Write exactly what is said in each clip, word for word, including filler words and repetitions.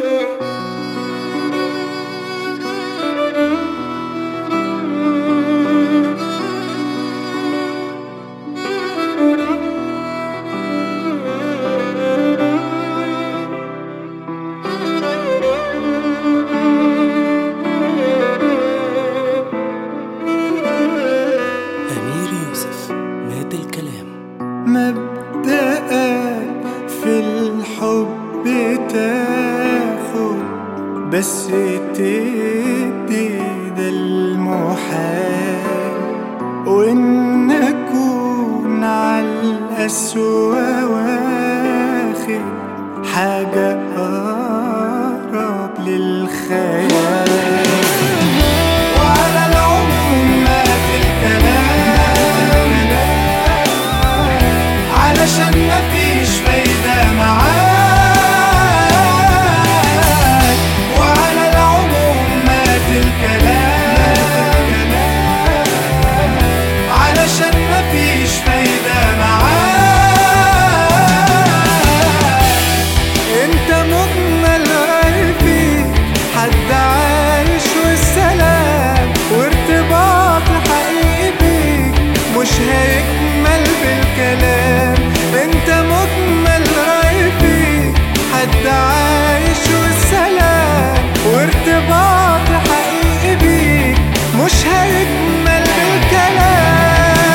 مبدأك في الحب تاخد بس تدي ده المحال، وإن أكون عالقسوة واخد حاجة أقرب للخيال. وعلى العموم ما في الكلام علشان مفيش فايدة معاك، وعلى العموم مات الكلام علشان مفيش فايدة معاك. انت مجمل قلبي حد عايش والسلام، وارتباط حقيقي بيك مش هيكمل بالكلام. انت مجمل رأي فيك حد عايش والسلام، وارتباط حقيقي بيك مش هيكمل بالكلام.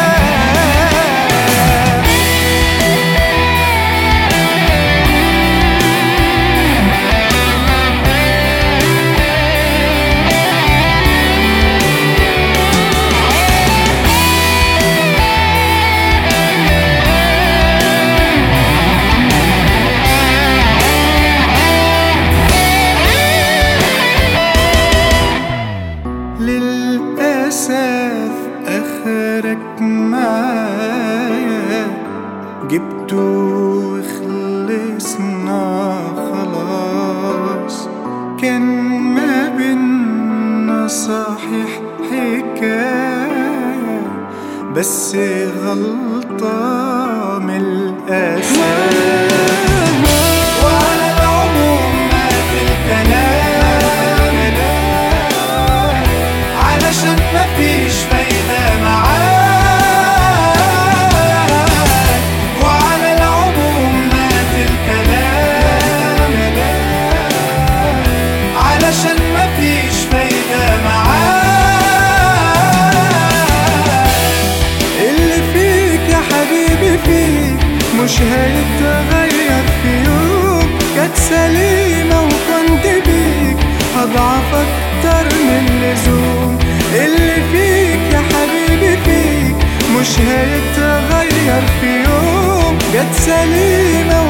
للأسف آخرك معايا جبته وخلصنا خلاص. كان ما بينا صحيح حكاية بس غلطة من الأساس. وعلى العموم ما في الكلام علشان مفيش فايدة معاك، وعلى العموم مات الكلام علشان مفيش فايدة معاك. اللي فيك يا حبيبي فيك مش هيتغير في يوم. كانت سليمة وكنت بيك أضعف أكتر من اللزوم. اللي فيك يا حبيبي فيك مش هيتغير في يوم. جت سليمة